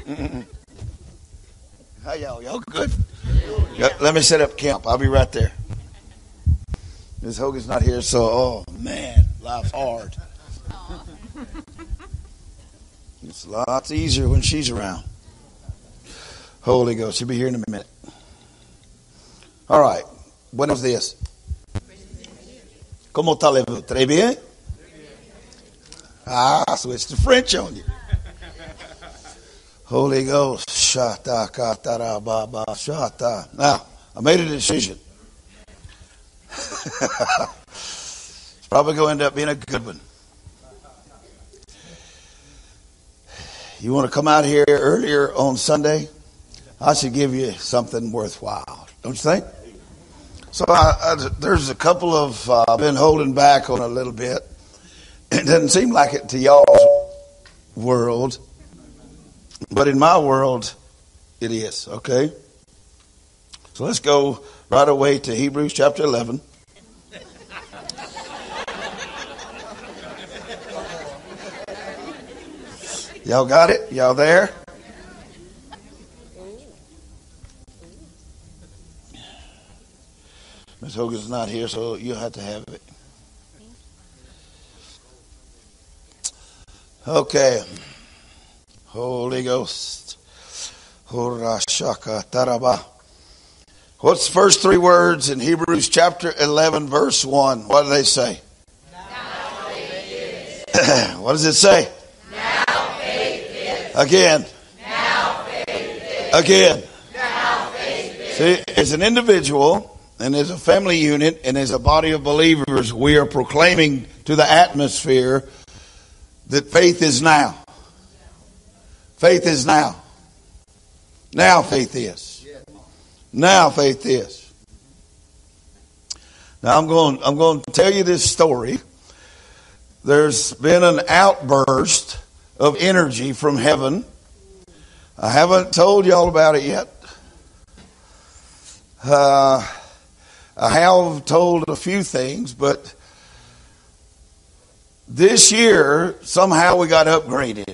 How y'all? Y'all good? Let me set up camp. I'll be right there. Ms. Hogan's not here, so, oh, man, life's hard. It's lots easier when she's around. Holy Ghost, she'll be here in a minute. All right. Buenos días. ¿Cómo allez-vous? Très bien? I switched to French on you. Holy Ghost. Shata, katara, baba, shata. Now, I made a decision. It's probably going to end up being a good one. You want to come out here earlier on Sunday? I should give you something worthwhile. Don't you think? So there's a couple of I've been holding back on a little bit. It doesn't seem like it to y'all's world, but in my world, it is. Okay? So let's go right away to Hebrews chapter 11. Y'all got it? Y'all there? Ms. Hogan's not here, so you'll have to have it. Okay. Holy Ghost. Horashaka taraba. What's the first three words in Hebrews chapter 11, verse 1? What do they say? Now faith is. What does it say? Now faith is. Again. Now faith is. Again. Now faith is. See, as an individual and as a family unit and as a body of believers, we are proclaiming to the atmosphere that faith is now. Faith is now. Now faith is. Now faith is. Now I'm going to tell you this story. There's been an outburst of energy from heaven. I haven't told y'all about it yet. I have told a few things, but this year somehow we got upgraded.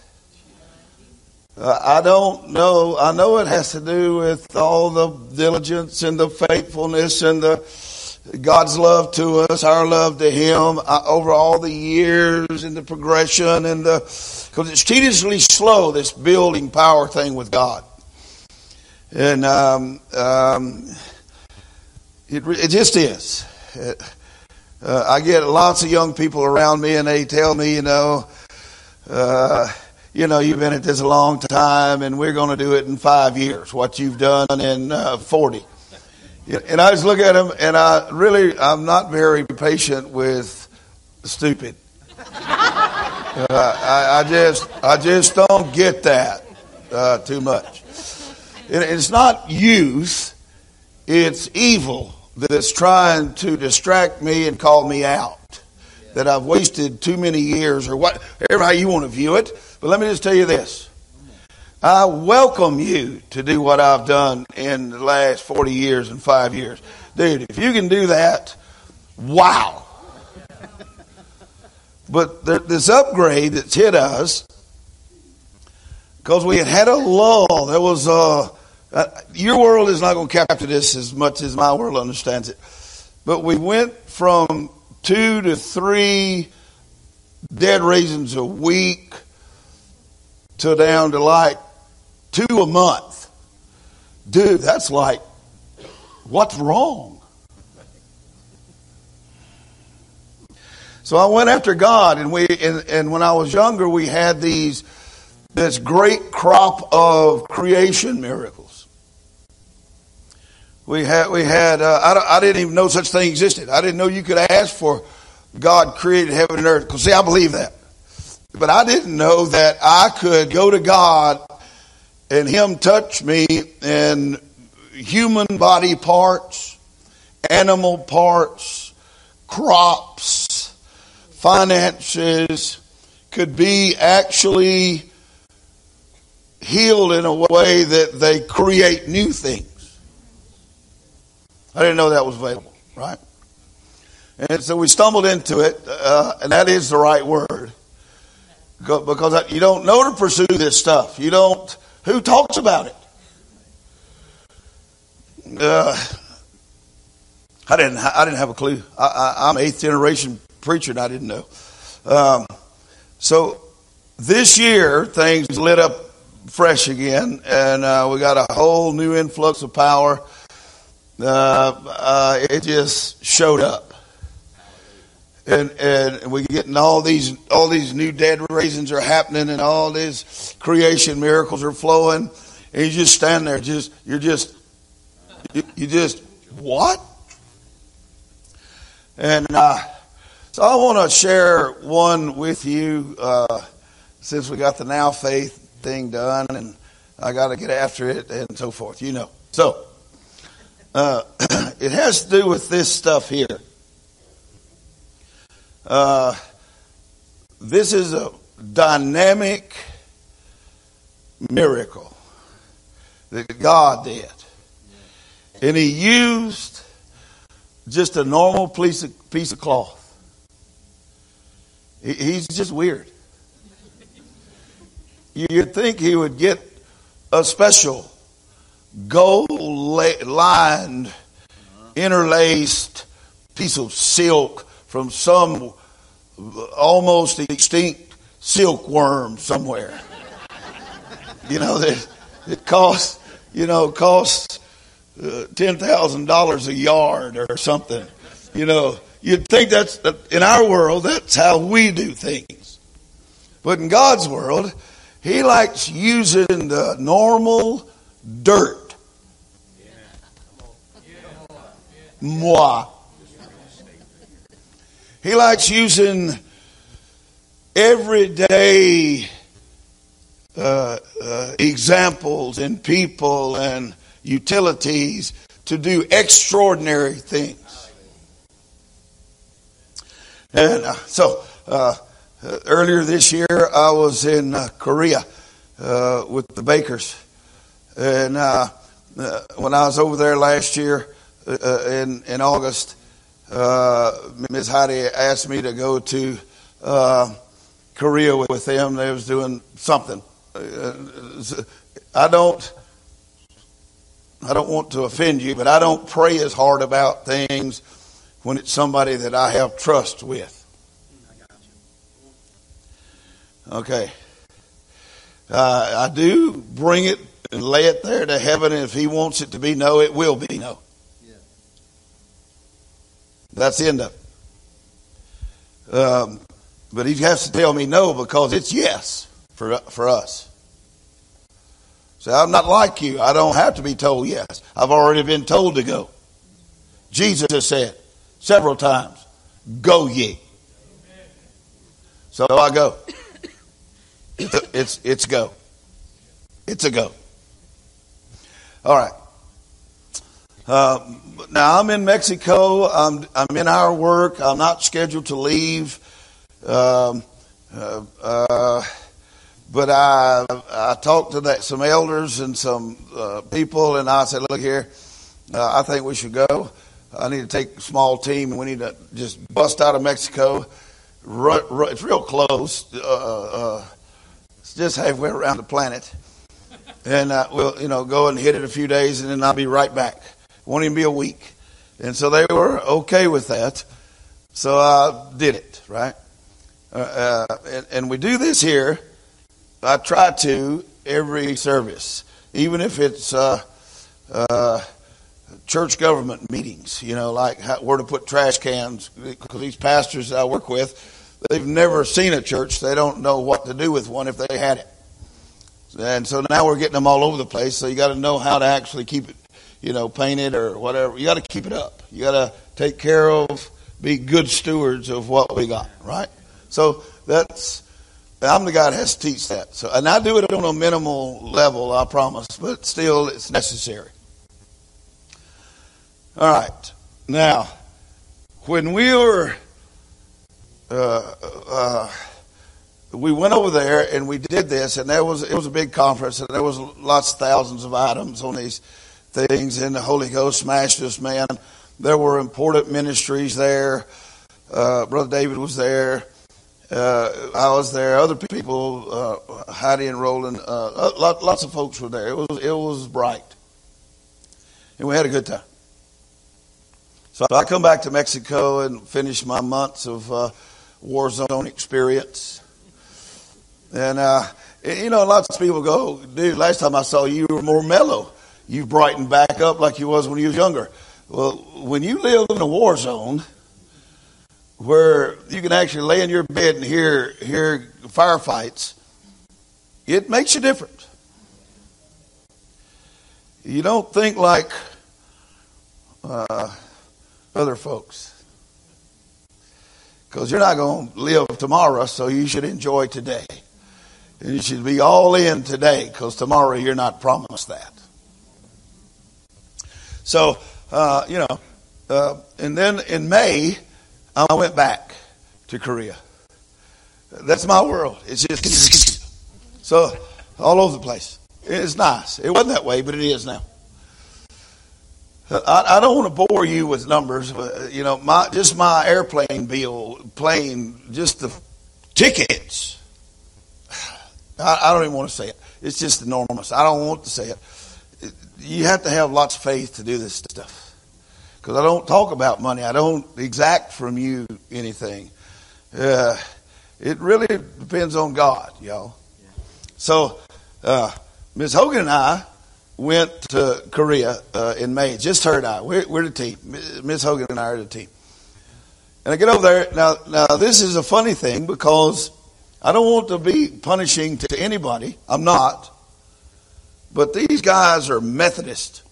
I don't know. I know it has to do with all the diligence and the faithfulness and the God's love to us, our love to Him over all the years and the progression and because it's tediously slow, this building power thing with God. And it just is. I get lots of young people around me, and they tell me, you've been at this a long time, and we're going to do it in 5 years. What you've done in 40. And I just look at them, and I'm not very patient with stupid. I just don't get that too much. And it's not youth; it's evil that's trying to distract me and call me out. That I've wasted too many years, or whatever how you want to view it. But let me just tell you this. I welcome you to do what I've done in the last 40 years and 5 years. Dude, if you can do that, wow. But this upgrade that's hit us, because we had a lull. There was your world is not going to capture this as much as my world understands it. But we went from 2 to 3 dead raisins a week to down to like 2 a month. Dude, that's like, what's wrong? So I went after God, and when I was younger, we had this great crop of creation miracles. We had. I didn't even know such thing existed. I didn't know you could ask for God created heaven and earth. Because see, I believe that, but I didn't know that I could go to God and Him touch me in human body parts, animal parts, crops, finances, could be actually healed in a way that they create new things. I didn't know that was available, right? And so we stumbled into it, and that is the right word. Because you don't know to pursue this stuff. You don't Who talks about it? I didn't have a clue. I'm an 8th generation preacher, and I didn't know. So this year things lit up fresh again, and we got a whole new influx of power. It just showed up, and we're getting all these new dead raisings are happening, and all these creation miracles are flowing, and you just stand there, you just what? And so I want to share one with you, since we got the Now Faith thing done, and I got to get after it and so forth, So it has to do with this stuff here. This is a dynamic miracle that God did. And he used just a normal piece of cloth. He's just weird. You'd think he would get a special gold-lined, interlaced piece of silk from some almost extinct silkworm somewhere. That it costs $10,000 a yard or something. You'd think that's in our world, that's how we do things. But in God's world, he likes using the normal dirt. Moi. He likes using everyday examples and people and utilities to do extraordinary things. And so earlier this year, I was in Korea with the Bakers. And when I was over there last year in August, Ms. Heidi asked me to go to Korea with them. They was doing something. I don't want to offend you, but I don't pray as hard about things when it's somebody that I have trust with. Okay. I do bring it and lay it there to heaven, and if he wants it to be no, it will be no. That's the end of it. But he has to tell me no because it's yes for us. So I'm not like you. I don't have to be told yes. I've already been told to go. Jesus has said several times, go ye. So I go. It's go. It's a go. All right. Now I'm in Mexico. I'm in our work. I'm not scheduled to leave. But I talked to some elders and some people, and I said, look here, I think we should go. I need to take a small team, and we need to just bust out of Mexico. It's real close. It's just halfway around the planet. And we'll go and hit it a few days, and then I'll be right back. It won't even be a week. And so they were okay with that. So I did it, right? And we do this here. I try to every service, even if it's church government meetings, like where to put trash cans, because these pastors that I work with, they've never seen a church. They don't know what to do with one if they had it. And so now we're getting them all over the place. So you got to know how to actually keep it, painted or whatever. You got to keep it up. You got to take care of, be good stewards of what we got, right? So I'm the guy that has to teach that. So, and I do it on a minimal level, I promise, but still it's necessary. All right. Now, when we were, we went over there and we did this, and it was a big conference, and there was lots of thousands of items on these things, and the Holy Ghost smashed us, man. There were important ministries there. Brother David was there. I was there. Other people, Heidi and Roland, lots of folks were there. It was bright, and we had a good time. So I come back to Mexico and finish my months of war zone experience. And lots of people go, dude, last time I saw you, you were more mellow. You brightened back up like you was when you was younger. Well, when you live in a war zone where you can actually lay in your bed and hear firefights, it makes you different. You don't think like other folks, because you're not going to live tomorrow, so you should enjoy today. And you should be all in today, because tomorrow you're not promised that. So, and then in May, I went back to Korea. That's my world. It's just so all over the place. It's nice. It wasn't that way, but it is now. I don't want to bore you with numbers, but my airplane bill, just the tickets. I don't even want to say it. It's just enormous. I don't want to say it. You have to have lots of faith to do this stuff, because I don't talk about money. I don't exact from you anything. It really depends on God, y'all. So Ms. Hogan and I went to Korea in May. Just her and I. We're the team. Ms. Hogan and I are the team. And I get over there. Now this is a funny thing, because I don't want to be punishing to anybody. I'm not. But these guys are Methodist.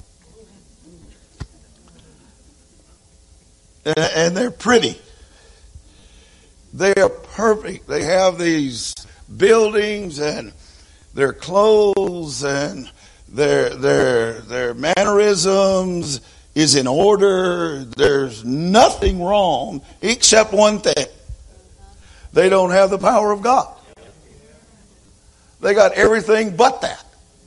And they're pretty. They are perfect. They have these buildings and their clothes and their mannerisms is in order. There's nothing wrong except one thing. They don't have the power of God. They got everything but that.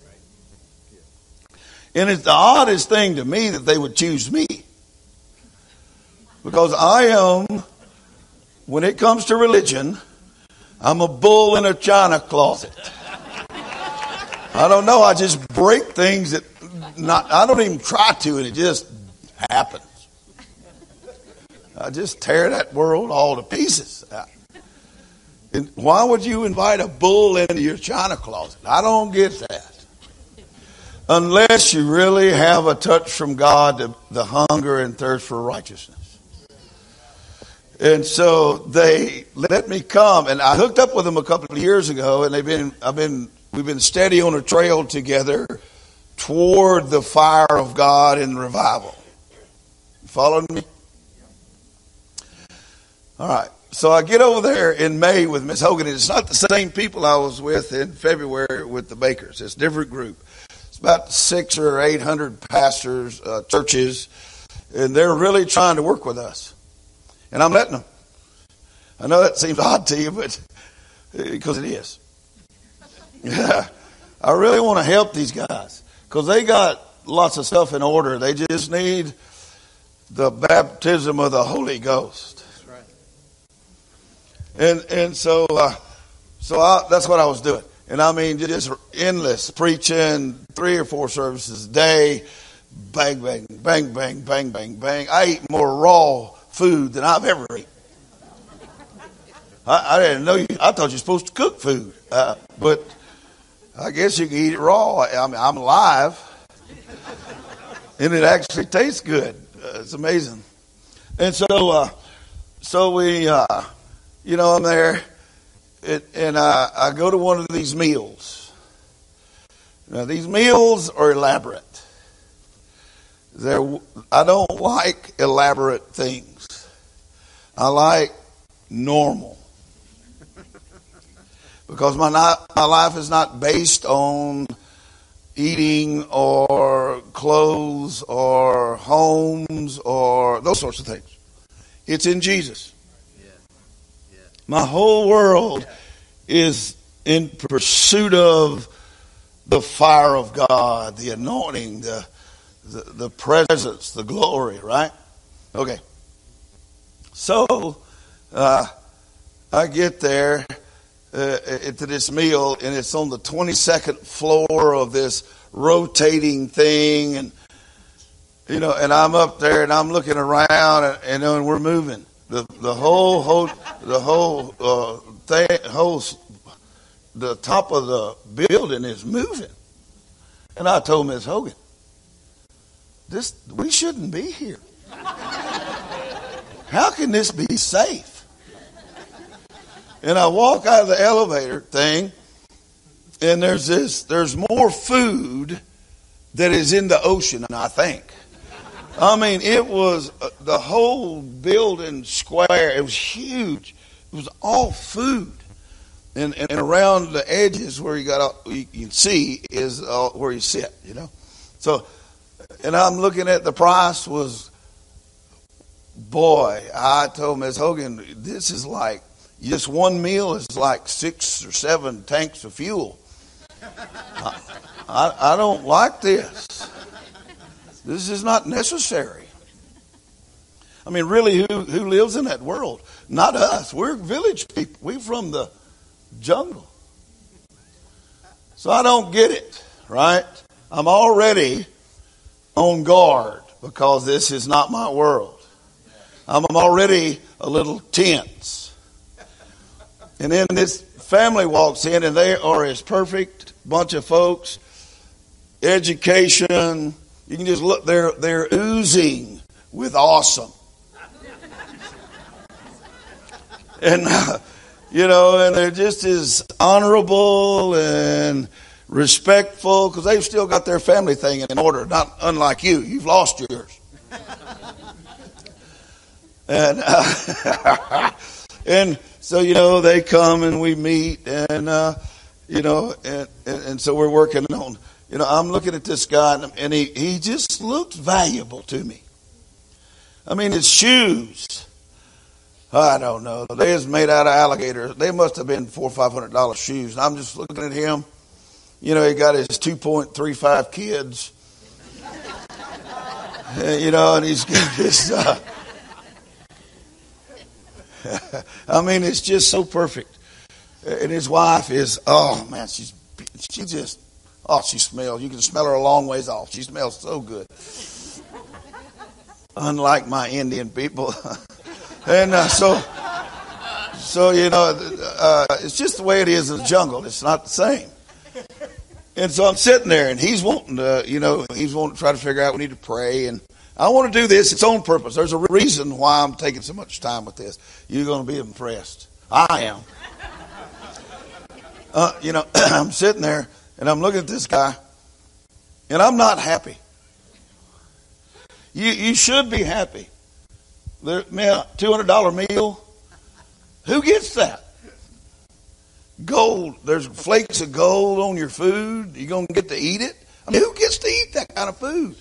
And it's the oddest thing to me that they would choose me. Because I am, when it comes to religion, I'm a bull in a china closet. I don't know, I just break things that I don't even try to, and it just happens. I just tear that world all to pieces. And why would you invite a bull into your china closet? I don't get that. Unless you really have a touch from God, the hunger and thirst for righteousness. And so they let me come, and I hooked up with them a couple of years ago, and we've been steady on a trail together toward the fire of God and revival. You following me? All right. So I get over there in May with Miss Hogan, and it's not the same people I was with in February with the Bakers. It's a different group. It's about 600 or 800 pastors, churches, and they're really trying to work with us. And I'm letting them. I know that seems odd to you, but because it is. Yeah, I really want to help these guys, because they got lots of stuff in order. They just need the baptism of the Holy Ghost. That's right. And so that's what I was doing. And I mean, just endless preaching, 3 or 4 services a day, bang, bang, bang, bang, bang, bang, bang. I eat more raw food than I've ever eaten. I didn't know I thought you're supposed to cook food, but I guess you can eat it raw. I mean, I'm alive, and it actually tastes good. It's amazing. And so we, I'm there, and I go to one of these meals. Now, these meals are elaborate. I don't like elaborate things. I like normal. Because my life is not based on eating or clothes or homes or those sorts of things. It's in Jesus. My whole world is in pursuit of the fire of God, the anointing, the presence, the glory, right? Okay. So, I get there to this meal, and it's on the 22nd floor of this rotating thing, and and I'm up there, and I'm looking around, and we're moving. The top of the building is moving, and I told Ms. Hogan, we shouldn't be here. How can this be safe? And I walk out of the elevator thing, and there's more food that is in the ocean, I think. I mean, it was the whole building square. It was huge. It was all food. And around the edges where you can see is where you sit, So, and I'm looking at the price was, boy, I told Ms. Hogan, this is like, just one meal is like 6 or 7 tanks of fuel. I don't like this. This is not necessary. I mean, really, who lives in that world? Not us. We're village people. We're from the jungle. So I don't get it, right? I'm already on guard because this is not my world. I'm already a little tense. And then this family walks in, and they are as perfect bunch of folks. Education, you can just look, they're oozing with awesome. And, and they're just as honorable and respectful because they've still got their family thing in order, not unlike you. You've lost yours. And so, they come and we meet and so we're working on, I'm looking at this guy and he just looks valuable to me. I mean, his shoes, I don't know. They was made out of alligator. They must have been $400 or $500 shoes. And I'm just looking at him. He got his 2.35 kids. And he's got this, I mean, it's just so perfect. And his wife is, oh man, she smells. You can smell her a long ways off. She smells so good. Unlike my Indian people. And so it's just the way it is in the jungle. It's not the same. And so I'm sitting there, and he's wanting to try to figure out we need to pray, and I want to do this its own purpose. There's a reason why I'm taking so much time with this. You're going to be impressed. I am. I'm sitting there, and I'm looking at this guy, and I'm not happy. You should be happy. Man, $200 meal. Who gets that? Gold. There's flakes of gold on your food. You going to get to eat it? I mean, who gets to eat that kind of food?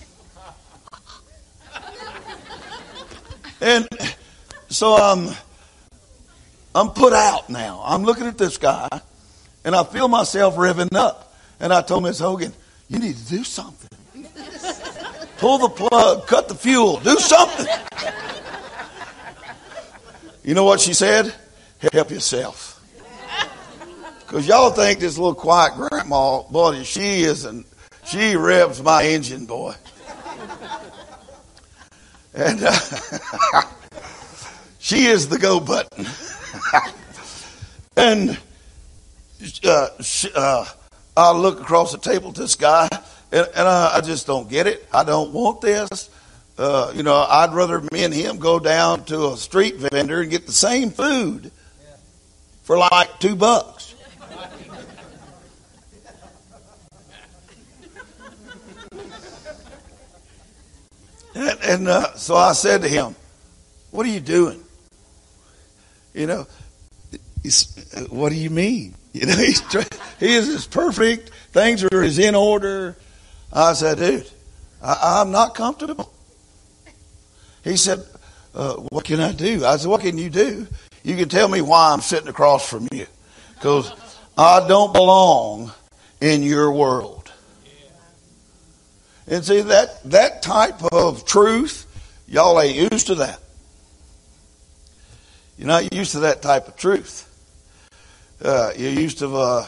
And so I'm put out now. I'm looking at this guy, and I feel myself revving up. And I told Miss Hogan, you need to do something. Pull the plug, cut the fuel, do something. You know what she said? Help yourself. Because y'all think this little quiet grandma, boy, she revs my engine, boy. And she is the go button. And I look across the table at this guy, and I just don't get it. I don't want this. I'd rather me and him go down to a street vendor and get the same food for like $2. And so I said to him, what are you doing? What do you mean? He is as perfect. Things are as in order. I said, dude, I'm not comfortable. He said, what can I do? I said, what can you do? You can tell me why I'm sitting across from you. Because I don't belong in your world. And see, that type of truth, y'all ain't used to that. You're not used to that type of truth. You're used to,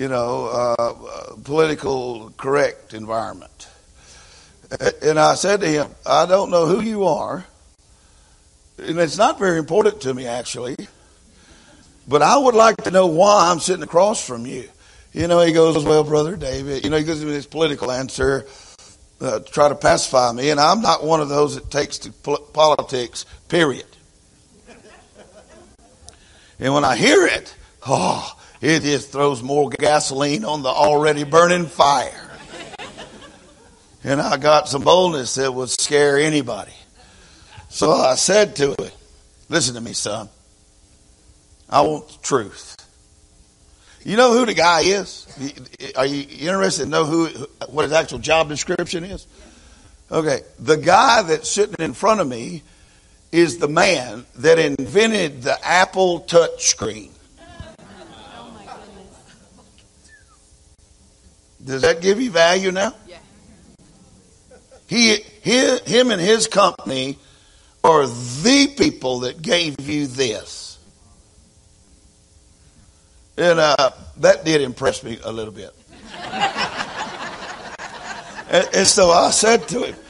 political correct environment. And I said to him, I don't know who you are. And it's not very important to me, actually. But I would like to know why I'm sitting across from you. He goes, well, Brother David, he gives me this political answer to try to pacify me. And I'm not one of those that takes to politics, period. And when I hear it, it just throws more gasoline on the already burning fire. And I got some boldness that would scare anybody. So I said to him, listen to me, son. I want the truth. You know who the guy is? Are you interested to know what his actual job description is? Okay, the guy that's sitting in front of me is the man that invented the Apple touchscreen. Oh my goodness. Does that give you value now? Yeah. Him and his company are the people that gave you this. And that did impress me a little bit. and so I said to him,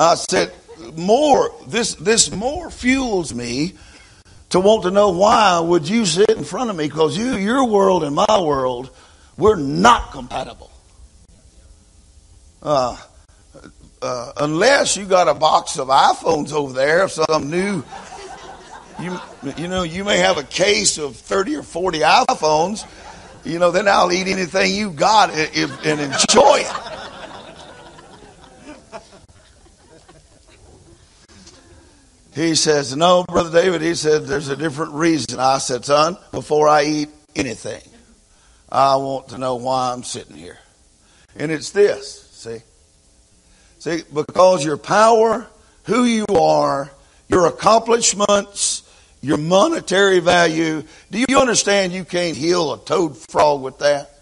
this more fuels me to want to know why would you sit in front of me, because your world and my world, we're not compatible. Unless you got a box of iPhones over there, some new, you may have a case of 30 or 40 iPhones, then I'll eat anything you got and enjoy it. He says, no, Brother David, he said, there's a different reason. I said, son, before I eat anything, I want to know why I'm sitting here. And it's this, See, because your power, who you are, your accomplishments, your monetary value, do you understand you can't heal a toad frog with that?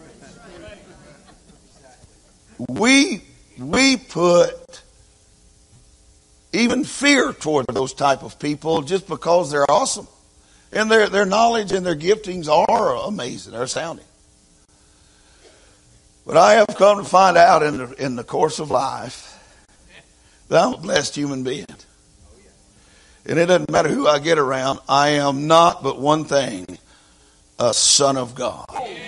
We put even fear toward those type of people just because they're awesome. And their knowledge and their giftings are amazing. They're astounding. But I have come to find out in the course of life that I'm a blessed human being. And it doesn't matter who I get around. I am not but one thing, a son of God.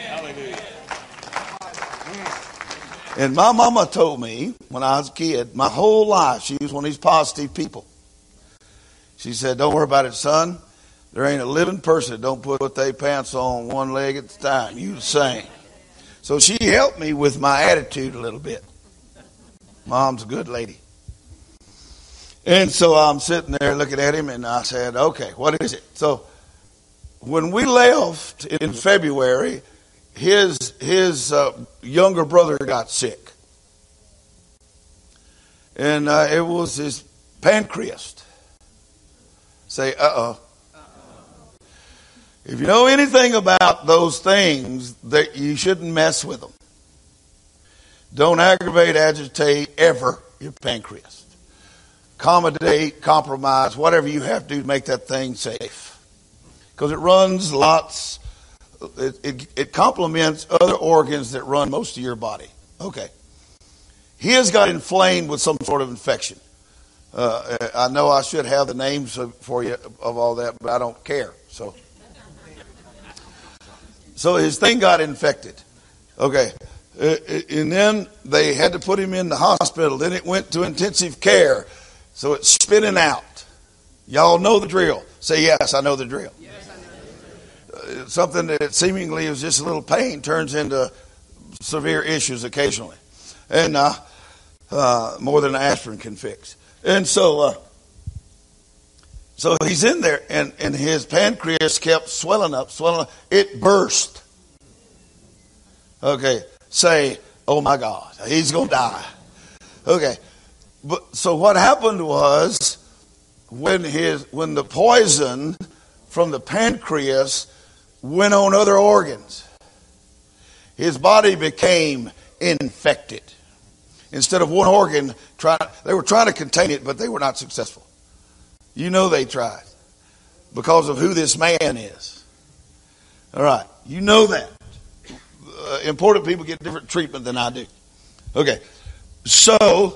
And my mama told me when I was a kid, my whole life, she was one of these positive people. She said, don't worry about it, son. There ain't a living person that don't put their pants on one leg at a time. You the same. So she helped me with my attitude a little bit. Mom's a good lady. And so I'm sitting there looking at him, and I said, okay, what is it? So when we left in February, his younger brother got sick. And it was his pancreas. Say, uh-oh. If you know anything about those things, that you shouldn't mess with them. Don't aggravate, agitate ever your pancreas. Accommodate, compromise, whatever you have to do to make that thing safe. Because it runs lots, it complements other organs that run most of your body. Okay. His got inflamed with some sort of infection. I know I should have the names for you of all that, but I don't care. So his thing got infected. Okay. And then they had to put him in the hospital. Then it went to intensive care. So it's spinning out. Y'all know the drill. Say, yes, I know the drill. Yes, I know the drill. Something that seemingly is just a little pain turns into severe issues occasionally. And more than aspirin can fix. And so he's in there, and his pancreas kept swelling up. It burst. Okay, say, oh my God, he's going to die. Okay, but so what happened was when the poison from the pancreas went on other organs, his body became infected. Instead of one organ, they were trying to contain it, but they were not successful. You know they tried. because of who this man is. All right. You know that. Important people get different treatment than I do. Okay. So,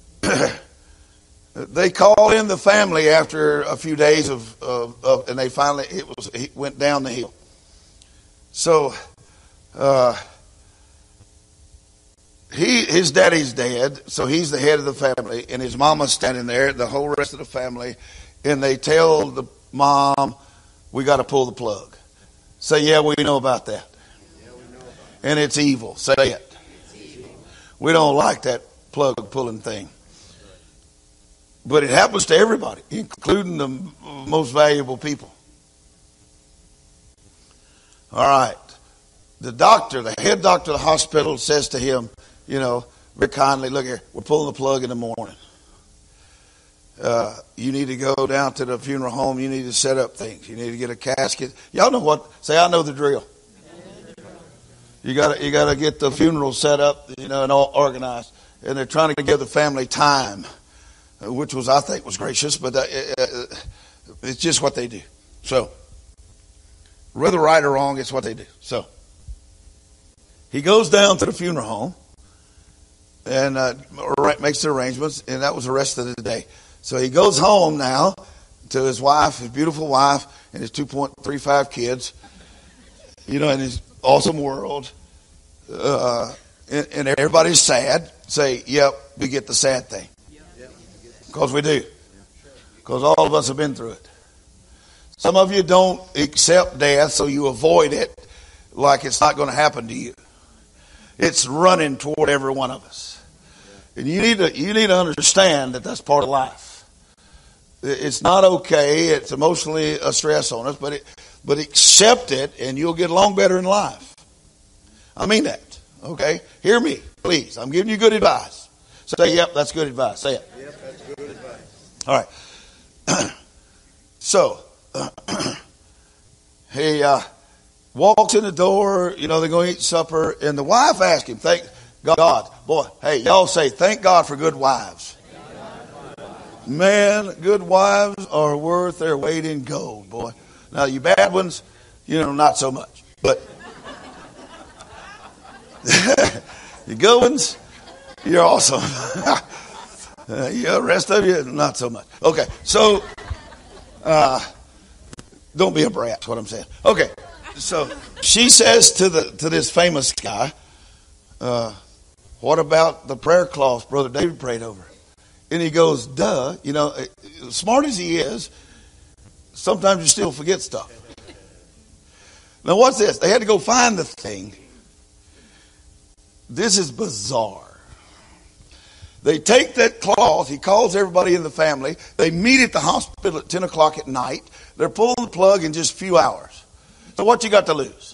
they called in the family after a few days and they finally, it went down the hill. So, his daddy's dead, so he's the head of the family, and his mama's standing there, the whole rest of the family, and they tell the mom, we got to pull the plug. Say, yeah, we know about that. And it's evil. Say it. We don't like that plug pulling thing. But it happens to everybody, including the most valuable people. All right. The doctor, the head doctor of the hospital says to him, very kindly, look here, we're pulling the plug in the morning. You need to go down to the funeral home. You need to set up things. You need to get a casket. Y'all know what? Say, I know the drill. You got to get the funeral set up, and all organized. And they're trying to give the family time, which I think was gracious, but it's just what they do. So, whether right or wrong, it's what they do. So, he goes down to the funeral home and makes the arrangements, and that was the rest of the day. So he goes home now to his wife, his beautiful wife, and his 2.35 kids, in his awesome world. And everybody's sad. Say, yep, we get the sad thing. Because we do. Because all of us have been through it. Some of you don't accept death, so you avoid it like it's not going to happen to you. It's running toward every one of us. And you need to understand that that's part of life. It's not okay. It's emotionally a stress on us, but accept it and you'll get along better in life. I mean that. Okay? Hear me, please. I'm giving you good advice. Say, yep, that's good advice. Say it. Yep, that's good advice. All right. So, he walks in the door, they're going to eat supper, and the wife asks him, thank God. Boy, hey, y'all say, thank God for good wives. Man, good wives are worth their weight in gold, boy. Now, you bad ones, not so much. But the good ones, you're awesome. The rest of you, not so much. Okay, so don't be a brat, is what I'm saying. Okay, so she says to this famous guy, what about the prayer cloth Brother David prayed over? And he goes, duh, smart as he is, sometimes you still forget stuff. Now what's this? They had to go find the thing. This is bizarre. They take that cloth, he calls everybody in the family, they meet at the hospital at 10 o'clock at night, they're pulling the plug in just a few hours. So what you got to lose?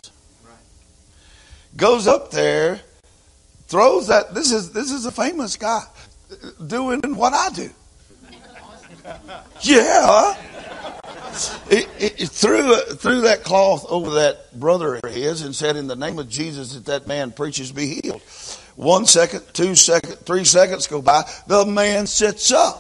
Goes up there, throws that, this is a famous guy doing what I do. Yeah. It threw that cloth over that brother of his and said, in the name of Jesus, that man preaches, be healed. 1 second, 2 seconds, 3 seconds go by. The man sits up.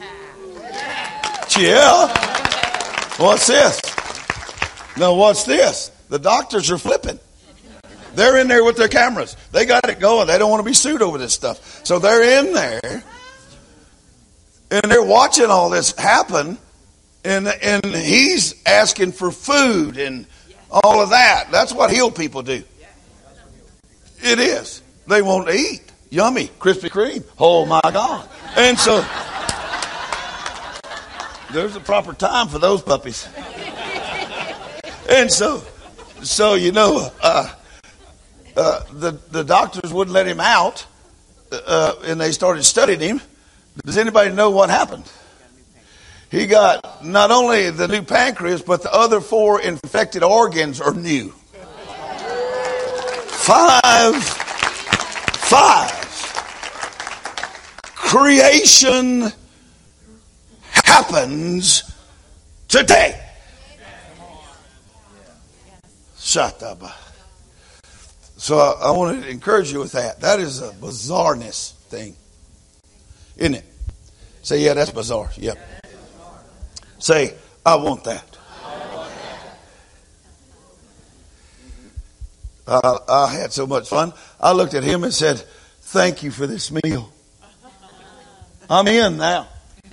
Yeah. What's this? Now, what's this? The doctors are flipping. They're in there with their cameras. They got it going. They don't want to be sued over this stuff. So they're in there. And they're watching all this happen. And he's asking for food and all of that. That's what healed people do. It is. They want to eat. Yummy. Krispy Kreme. Oh, my God. And so there's a proper time for those puppies. And so the doctors wouldn't let him out, and they started studying him. Does anybody know what happened? He got not only the new pancreas, but the other 4 infected organs are new. 5. Creation happens today. Shut up. So I want to encourage you with that. That is a bizarreness thing, isn't it? Say, yeah, that's bizarre. Yep. Say, I want that. I had so much fun. I looked at him and said, "Thank you for this meal. I'm in now.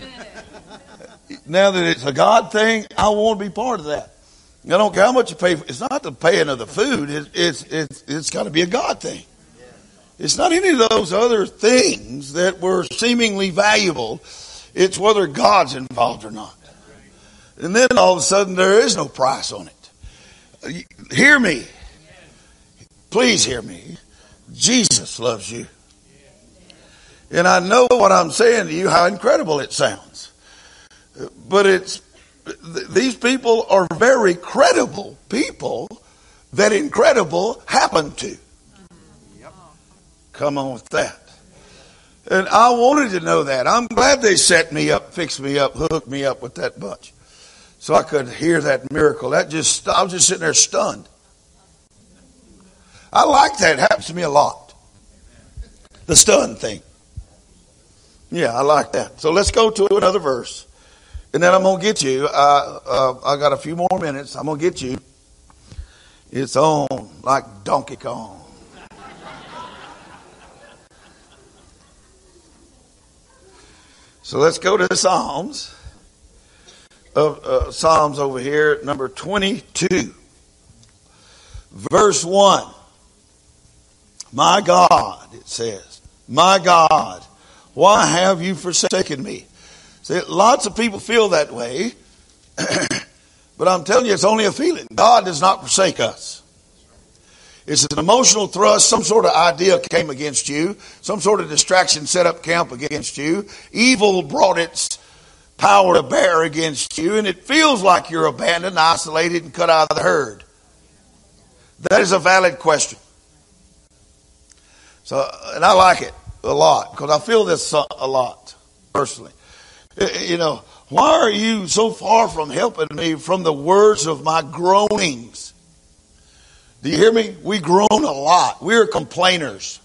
Now that it's a God thing, I want to be part of that. I don't care how much you pay for. It's not the paying of the food. It's got to be a God thing. It's not any of those other things that were seemingly valuable. It's whether God's involved or not. And then all of a sudden there is no price on it. Hear me. Please hear me. Jesus loves you. And I know what I'm saying to you, how incredible it sounds. But these people are very credible people that incredible happened to. Come on with that. And I wanted to know that. I'm glad they set me up, fixed me up, hooked me up with that bunch. So I could hear that miracle. I was just sitting there stunned. I like that. It happens to me a lot. The stun thing. Yeah, I like that. So let's go to another verse. And then I'm going to get you. I got a few more minutes. I'm going to get you. It's on like Donkey Kong. So let's go to the Psalms. Psalms over here, number 22. Verse 1. My God, it says, my God, why have you forsaken me? See, lots of people feel that way. But I'm telling you, it's only a feeling. God does not forsake us. It's an emotional thrust. Some sort of idea came against you. Some sort of distraction set up camp against you. Evil brought its power to bear against you. And it feels like you're abandoned, isolated, and cut out of the herd. That is a valid question. So, and I like it a lot because I feel this a lot personally. You know, why are you so far from helping me from the words of my groanings? Do you hear me? We groan a lot. We're complainers.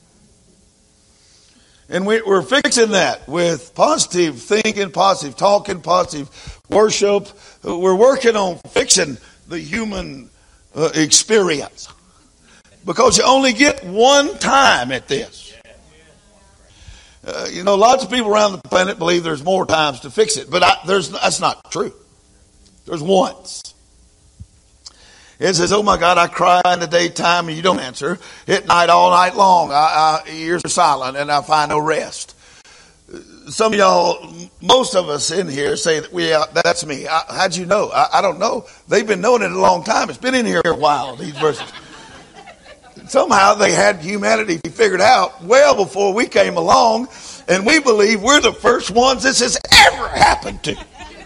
And we're fixing that with positive thinking, positive talking, positive worship. We're working on fixing the human experience. Because you only get one time at this. You know, lots of people around the planet believe there's more times to fix it. But that's not true. There's once. It says, oh my God, I cry in the daytime and you don't answer. At night, all night long, you're silent and I find no rest. Some of y'all, most of us in here say that that's me. How'd you know? I don't know. They've been knowing it a long time. It's been in here a while, these verses. Somehow they had humanity figured out well before we came along, and we believe we're the first ones this has ever happened to.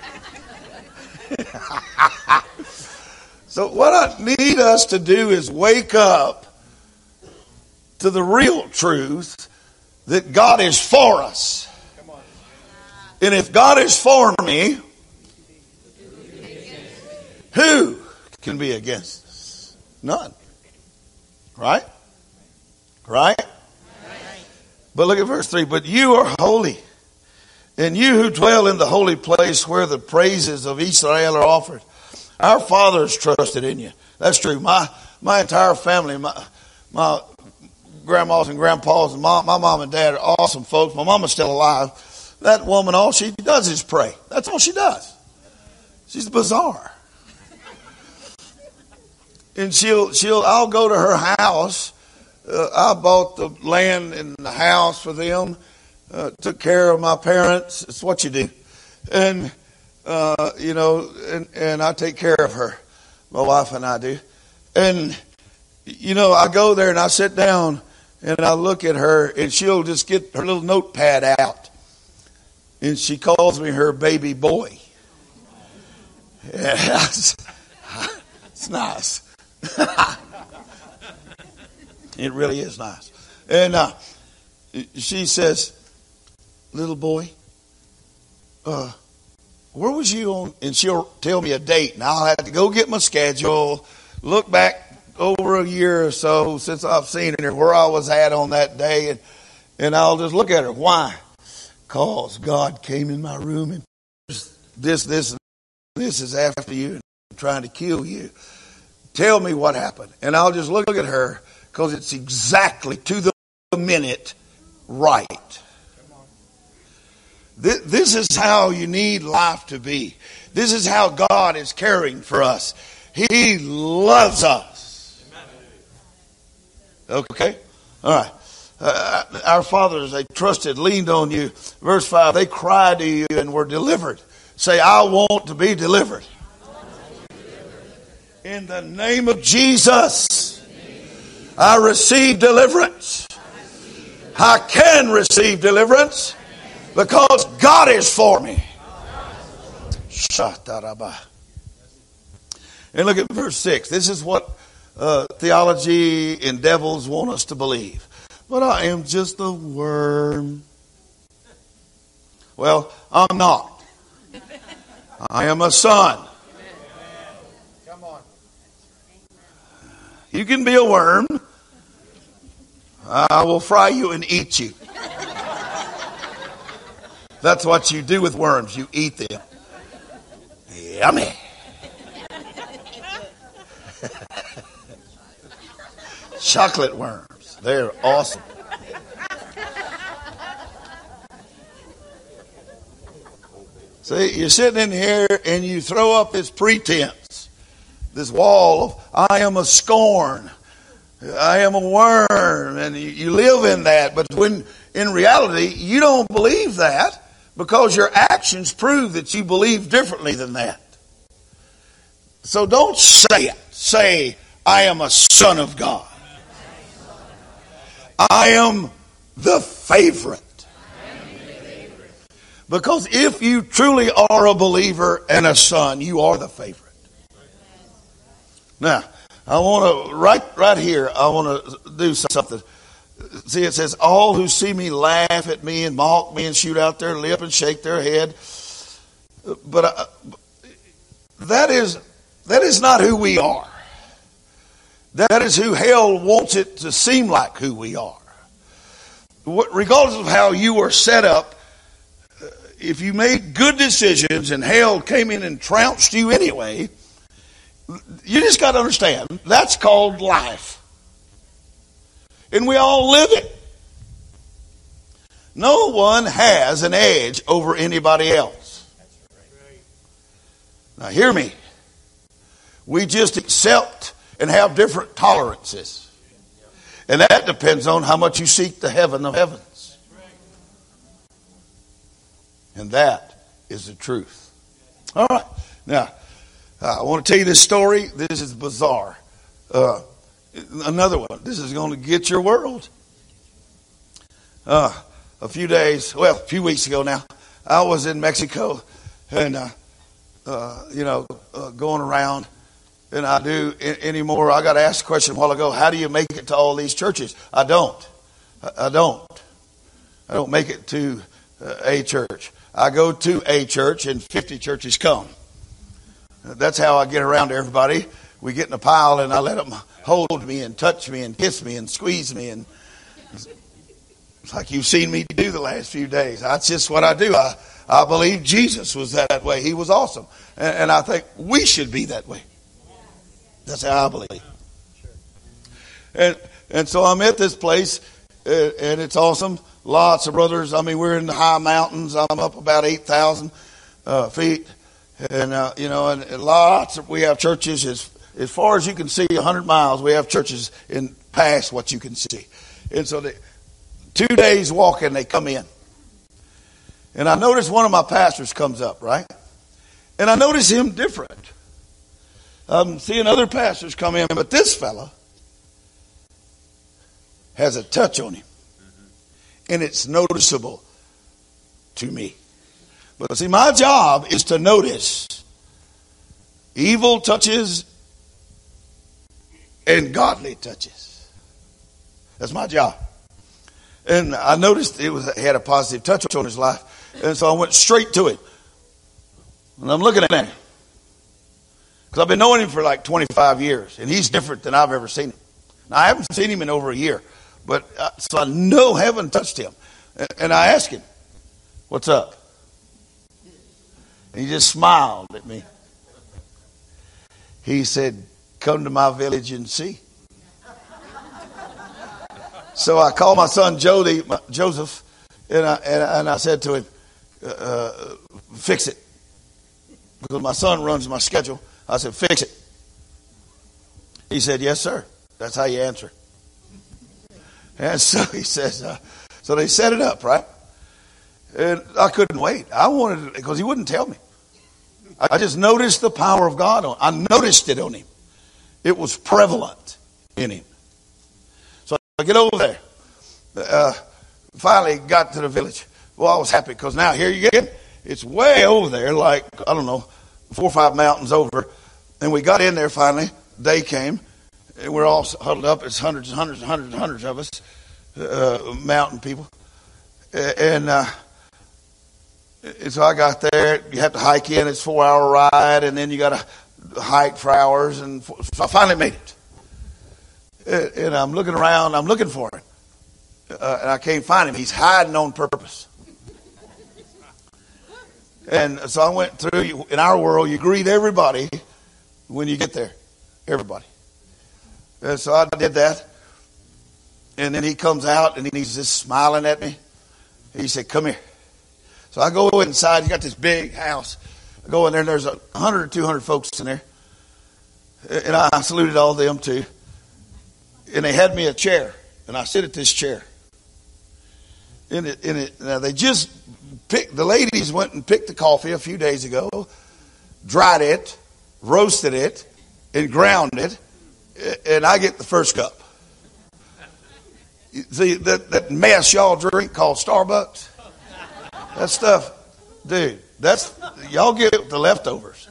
So what I need us to do is wake up to the real truth that God is for us. And if God is for me, who can be against us? None. Right? Right? But look at verse 3. But you are holy, and you who dwell in the holy place where the praises of Israel are offered. Our fathers trusted in you. That's true. My entire family, my grandmas and grandpas and my mom and dad are awesome folks. My mama's still alive. That woman, all she does is pray. That's all she does. She's bizarre. And I'll go to her house. I bought the land and the house for them. Took care of my parents. It's what you do. And, and I take care of her. My wife and I do. And, I go there and I sit down and I look at her and she'll just get her little notepad out. And she calls me her baby boy. Yeah, it's nice. It really is nice. And she says, little boy, where was you on? And she'll tell me a date. And I'll have to go get my schedule, look back over a year or so since I've seen her, where I was at on that day. And I'll just look at her. Why? Because God came in my room and this is after you and trying to kill you. tell me what happened. And I'll just look at her because it's exactly to the minute right. This is how you need life to be. This is how God is caring for us. He loves us. Okay? All right. Our fathers, they trusted, leaned on you. Verse 5, they cried to you and were delivered. Say, I want to be delivered. In the name of Jesus, I receive deliverance. I can receive deliverance because God is for me. And look at verse 6. This is what theology and devils want us to believe. But I am just a worm. Well, I'm not. I am a son. Come on. You can be a worm. I will fry you and eat you. That's what you do with worms. You eat them. Yummy. Chocolate worms. They're awesome. See, you're sitting in here and you throw up this pretense, this wall of, I am a scorn, I am a worm, and you live in that. But when in reality, you don't believe that because your actions prove that you believe differently than that. So don't say it. Say, I am a son of God. I am the favorite. Because if you truly are a believer and a son, you are the favorite. Now, I want to, right here, I want to do something. See, it says, all who see me laugh at me and mock me and shoot out their lip and shake their head. But that is not who we are. That is who hell wants it to seem like who we are. Regardless of how you are set up, if you made good decisions and hell came in and trounced you anyway, you just got to understand, that's called life. And we all live it. No one has an edge over anybody else. Now hear me. We just accept and have different tolerances. And that depends on how much you seek the heaven of heavens. And that is the truth. All right. Now, I want to tell you this story. This is bizarre. Another one. This is going to get your world. A few weeks ago now, I was in Mexico and, going around. And I do anymore. I got asked a question a while ago, how do you make it to all these churches? I don't make it to a church. I go to a church and 50 churches come. That's how I get around to everybody. We get in a pile and I let them hold me and touch me and kiss me and squeeze me. And it's like you've seen me do the last few days. That's just what I do. I believe Jesus was that way. He was awesome. And I think we should be that way. That's how I believe. And so I'm at this place, and it's awesome. Lots of brothers. I mean, we're in the high mountains. I'm up about 8,000 feet. And, and we have churches as far as you can see, 100 miles. We have churches in past what you can see. And so 2 days walking, they come in. And I notice one of my pastors comes up, right? And I notice him different. I'm seeing other pastors come in, but this fella has a touch on him. And it's noticeable to me. But see, my job is to notice evil touches and godly touches. That's my job. And I noticed he had a positive touch on his life. And so I went straight to him. And I'm looking at him. Because I've been knowing him for like 25 years. And he's different than I've ever seen him. Now, I haven't seen him in over a year. But so I know heaven touched him. And I asked him, what's up? And he just smiled at me. He said, come to my village and see. So I called my son Joseph, and I said to him, fix it. Because my son runs my schedule. I said, fix it. He said, yes, sir. That's how you answer. And so he says, so they set it up, right? And I couldn't wait. I wanted it because he wouldn't tell me. I just noticed the power of God on. I noticed it on him. It was prevalent in him. So I get over there. Finally got to the village. Well, I was happy because now here you get. It's way over there, like, I don't know, 4 or 5 mountains over. And we got in there finally. Day came. And we're all huddled up. It's hundreds and hundreds and hundreds and hundreds of us, mountain people. And so I got there. You have to hike in. It's a 4-hour ride. And then you got to hike for hours. And so I finally made it. And I'm looking around. I'm looking for him. And I can't find him. He's hiding on purpose. And so I went through. In our world, you greet everybody when you get there. Everybody. And so I did that. And then he comes out and he's just smiling at me. He said, come here. So I go inside. You got this big house. I go in there and there's 100 or 200 folks in there. And I saluted all of them too. And they had me a chair. And I sit at this chair. Now they just picked, the ladies went and picked the coffee a few days ago, dried it, roasted it, and ground it, and I get the first cup. See, that mess y'all drink called Starbucks, that stuff, dude, y'all get the leftovers.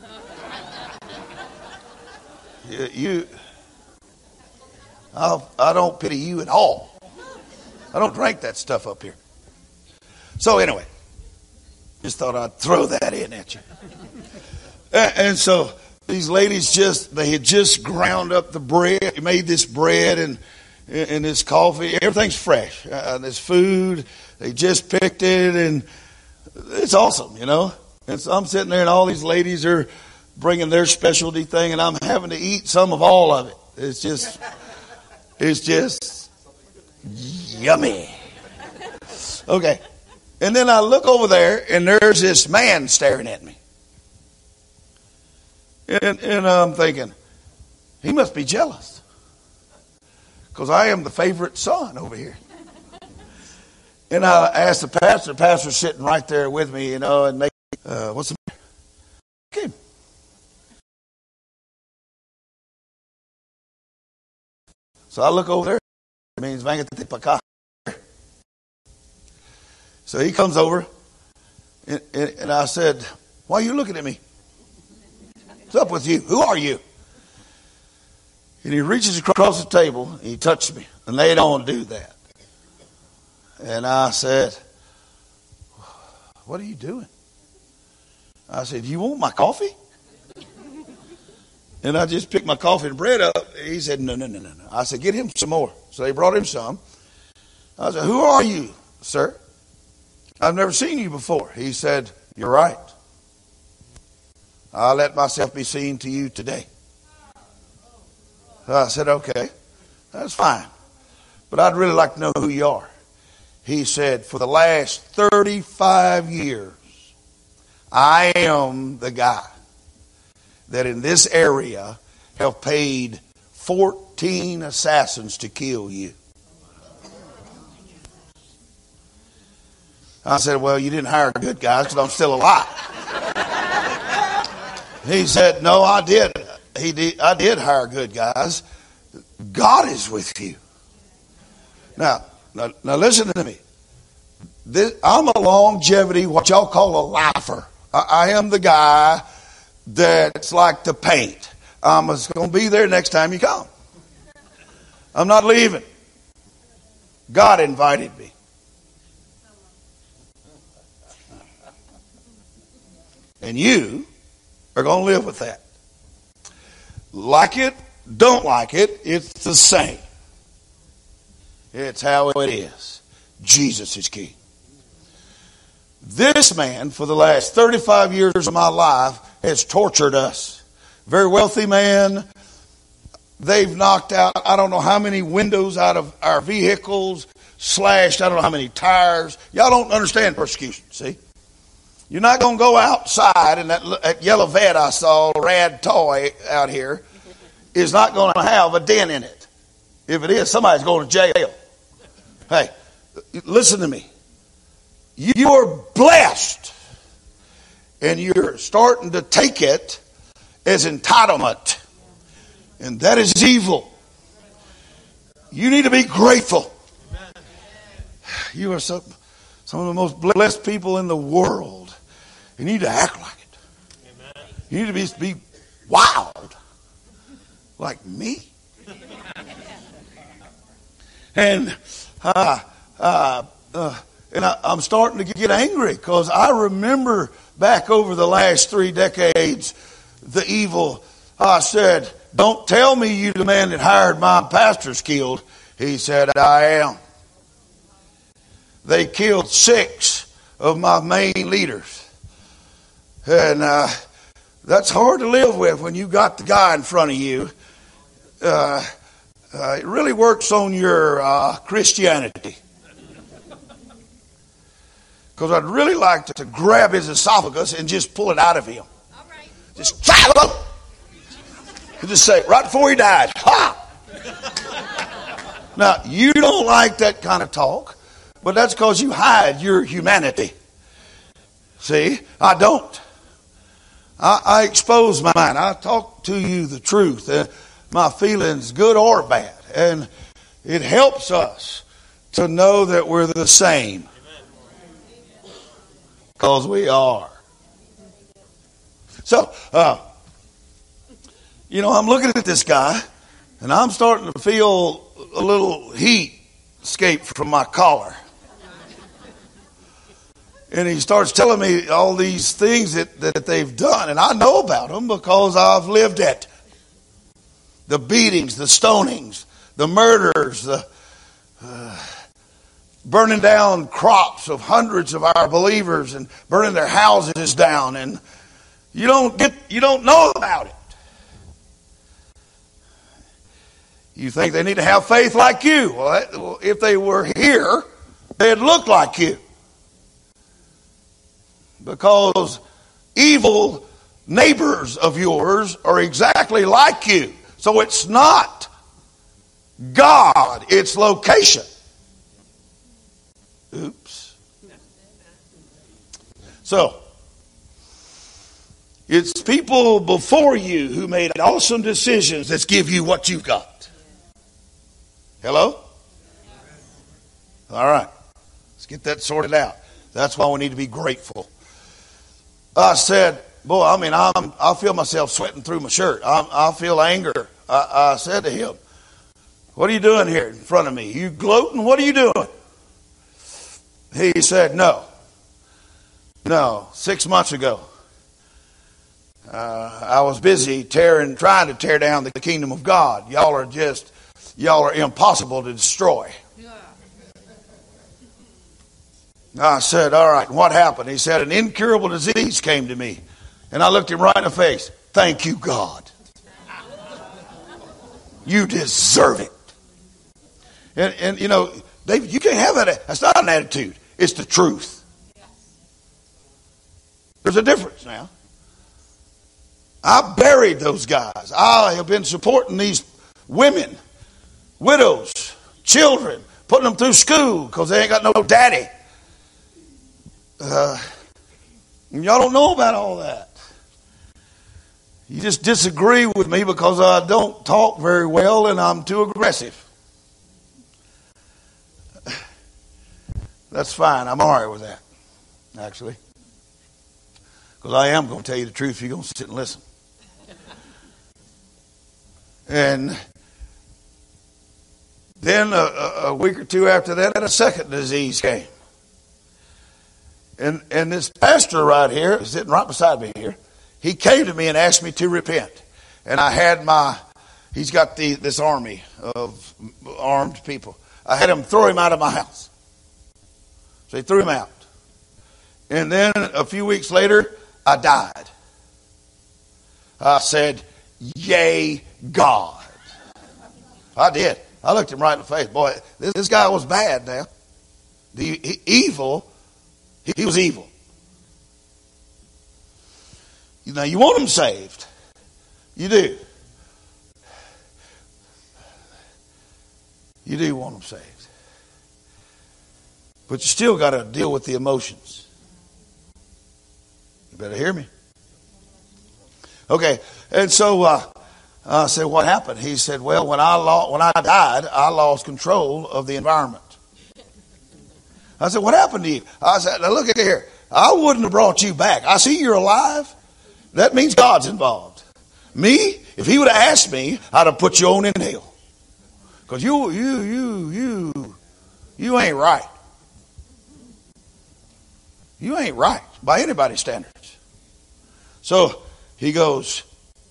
I don't pity you at all. I don't drink that stuff up here. So anyway, just thought I'd throw that in at you. And so these ladies they had just ground up the bread, made this bread and this coffee. Everything's fresh. This food, they just picked it, and it's awesome, you know. And so I'm sitting there, and all these ladies are bringing their specialty thing, and I'm having to eat some of all of it. It's just yummy. Okay. And then I look over there, and there's this man staring at me. And I'm thinking, he must be jealous. Because I am the favorite son over here. And I asked the pastor's sitting right there with me, you know, and they, what's the matter? Okay. So I look over there. It means Vangate Paka. So he comes over, and I said, why are you looking at me? What's up with you? Who are you? And he reaches across the table, and he touched me, and they don't do that. And I said, what are you doing? I said, you want my coffee? And I just picked my coffee and bread up. He said, no. I said, get him some more. So they brought him some. I said, who are you, sir? I've never seen you before. He said, you're right. I'll let myself be seen to you today. So I said, okay, that's fine. But I'd really like to know who you are. He said, for the last 35 years, I am the guy that in this area have paid 14 assassins to kill you. I said, well, you didn't hire good guys because I'm still alive. He said, no, I did. I did hire good guys. God is with you. Now listen to me. I'm a longevity, what y'all call a lifer. I am the guy that's like the paint. I'm going to be there next time you come. I'm not leaving. God invited me. And you are going to live with that. Like it, don't like it, it's the same. It's how it is. Jesus is king. This man, for the last 35 years of my life, has tortured us. Very wealthy man, They've knocked out, I don't know how many windows out of our vehicles, slashed, I don't know how many tires. Y'all don't understand persecution, see? You're not going to go outside, and that yellow vet I saw, rad toy out here, is not going to have a dent in it. If it is, somebody's going to jail. Hey, listen to me. You're blessed, and you're starting to take it as entitlement. And that is evil. You need to be grateful. You are some of the most blessed people in the world. You need to act like it. You need to be wild like me. And I'm starting to get angry because I remember back over the last 3 decades the evil. I said, "Don't tell me you the man that hired my pastors killed." He said, "I am." They killed 6 of my main leaders. And that's hard to live with when you got the guy in front of you. It really works on your Christianity. Because I'd really like to grab his esophagus and just pull it out of him. All right. Just try it. Just say, right before he died, ha! Now, you don't like that kind of talk, but that's because you hide your humanity. See, I don't. I expose mine. I talk to you the truth, my feelings, good or bad. And it helps us to know that we're the same. Because we are. So, I'm looking at this guy, and I'm starting to feel a little heat escape from my collar. And he starts telling me all these things that they've done, and I know about them because I've lived it. The beatings, the stonings, the murders, the burning down crops of hundreds of our believers and burning their houses down, and you don't know about it. You think they need to have faith like you. Well, if they were here, they'd look like you. Because evil neighbors of yours are exactly like you. So it's not God, it's location. Oops. So, it's people before you who made awesome decisions that give you what you've got. Hello? All right. Let's get that sorted out. That's why we need to be grateful. I said, boy, I feel myself sweating through my shirt. I feel anger. I said to him, "What are you doing here in front of me? You gloating? What are you doing?" He said, No, 6 months ago, I was busy trying to tear down the kingdom of God. Y'all are impossible to destroy. I said, "All right, what happened?" He said, "An incurable disease came to me." And I looked him right in the face. "Thank you, God. You deserve it." And you can't have that. That's not an attitude. It's the truth. There's a difference now. I buried those guys. I have been supporting these women, widows, children, putting them through school because they ain't got no daddy. Y'all don't know about all that. You just disagree with me because I don't talk very well and I'm too aggressive. That's fine. I'm all right with that, actually. Because I am going to tell you the truth if you're going to sit and listen. And then a week or two after that, a second disease came. And this pastor right here, sitting right beside me here, he came to me and asked me to repent. And I had he's got this army of armed people. I had him throw him out of my house. So he threw him out. And then a few weeks later, I died. I said, "Yay, God." I did. I looked him right in the face. Boy, this guy was bad now. Evil. He was evil. Now, you want him saved. You do. You do want them saved. But you still got to deal with the emotions. You better hear me. Okay. And so I said, what happened? He said, well, when I died, I lost control of the environment. I said, what happened to you? I said, now look at here. I wouldn't have brought you back. I see you're alive. That means God's involved. Me, if he would have asked me, I'd have put you on in hell. Because you ain't right. You ain't right by anybody's standards. So he goes,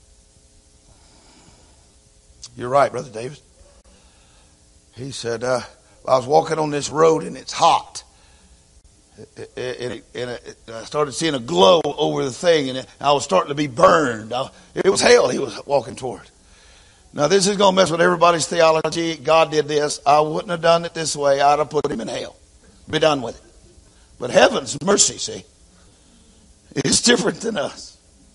you're right, Brother David. He said, I was walking on this road and it's hot. And I started seeing a glow over the thing, and I was starting to be burned. It was hell he was walking toward. Now, this is going to mess with everybody's theology. God did this. I wouldn't have done it this way. I'd have put him in hell. Be done with it. But heaven's mercy, see, is different than us.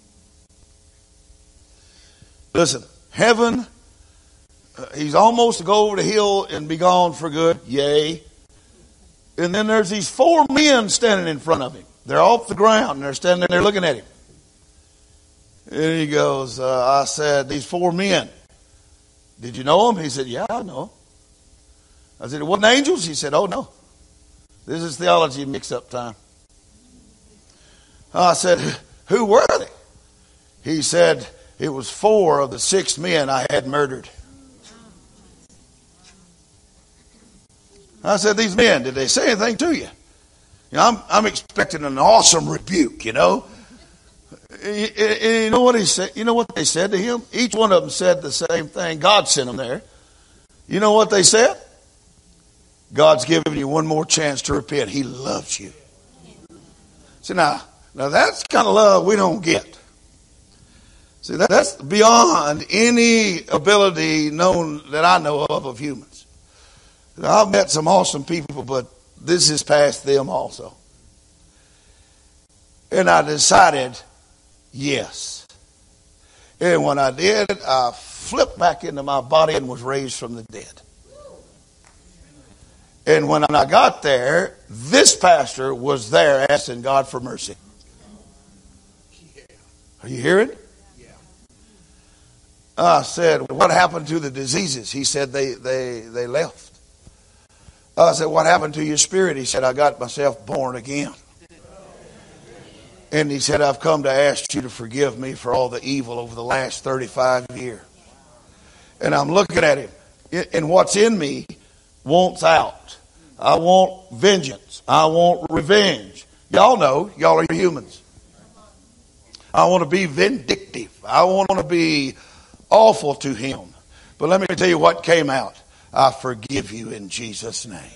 Listen, heaven, he's almost to go over the hill and be gone for good. Yay. And then there's these 4 men standing in front of him. They're off the ground, and they're standing there looking at him. And he goes, I said, these 4 men, did you know them? He said, yeah, I know. I said, it wasn't angels? He said, oh, no. This is theology mix-up time. I said, who were they? He said, it was 4 of the 6 men I had murdered. I said, these men, did they say anything to you? You know, I'm expecting an awesome rebuke, you know. You know what he said? You know what they said to him? Each one of them said the same thing. God sent them there. You know what they said? God's given you one more chance to repent. He loves you. See, now that's the kind of love we don't get. See, that's beyond any ability known that I know of humans. I've met some awesome people, but this is past them also. And I decided, yes. And when I did, I flipped back into my body and was raised from the dead. And when I got there, this pastor was there asking God for mercy. Are you hearing? I said, what happened to the diseases? He said, they left. I said, what happened to your spirit? He said, I got myself born again. And he said, I've come to ask you to forgive me for all the evil over the last 35 years. And I'm looking at him. And what's in me wants out. I want vengeance. I want revenge. Y'all know, y'all are humans. I want to be vindictive. I want to be awful to him. But let me tell you what came out. I forgive you in Jesus' name.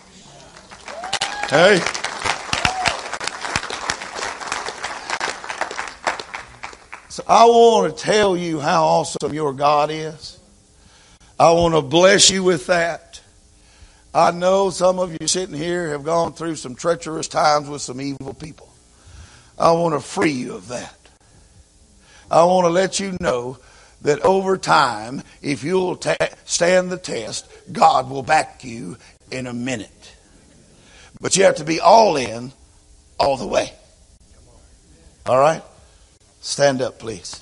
Hey. So I want to tell you how awesome your God is. I want to bless you with that. I know some of you sitting here have gone through some treacherous times with some evil people. I want to free you of that. I want to let you know that over time, if you'll stand the test, God will back you in a minute. But you have to be all in, all the way. All right? Stand up, please.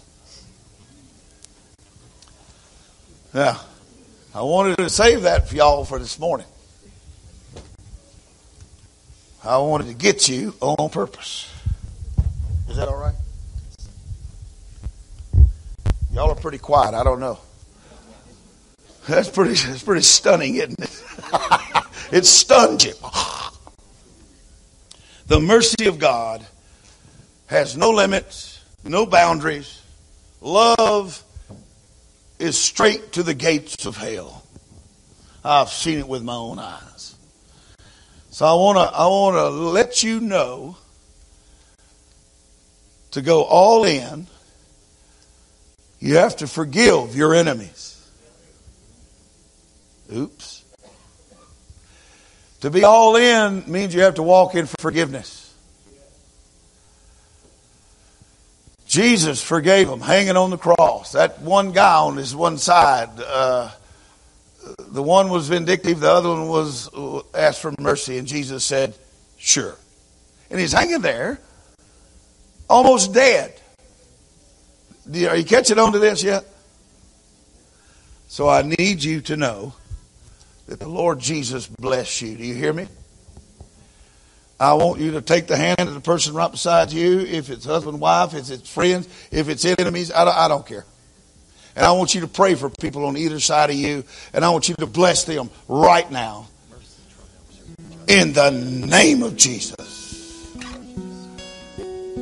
Now, I wanted to save that for y'all for this morning. I wanted to get you on purpose. Is that all right? Y'all are pretty quiet. I don't know. That's pretty stunning, isn't it? It stuns you. The mercy of God has no limits, no boundaries. Love is straight to the gates of hell. I've seen it with my own eyes. So I want to let you know to go all in. You have to forgive your enemies. Oops. To be all in means you have to walk in forgiveness. Jesus forgave him hanging on the cross. That one guy on his one side, the one was vindictive, the other one was asked for mercy, and Jesus said, sure. And he's hanging there, almost dead. Are you catching on to this yet? So I need you to know that the Lord Jesus bless you. Do you hear me? I want you to take the hand of the person right beside you. If it's husband, wife, if it's friends, if it's enemies, I don't care. And I want you to pray for people on either side of you. And I want you to bless them right now. In the name of Jesus.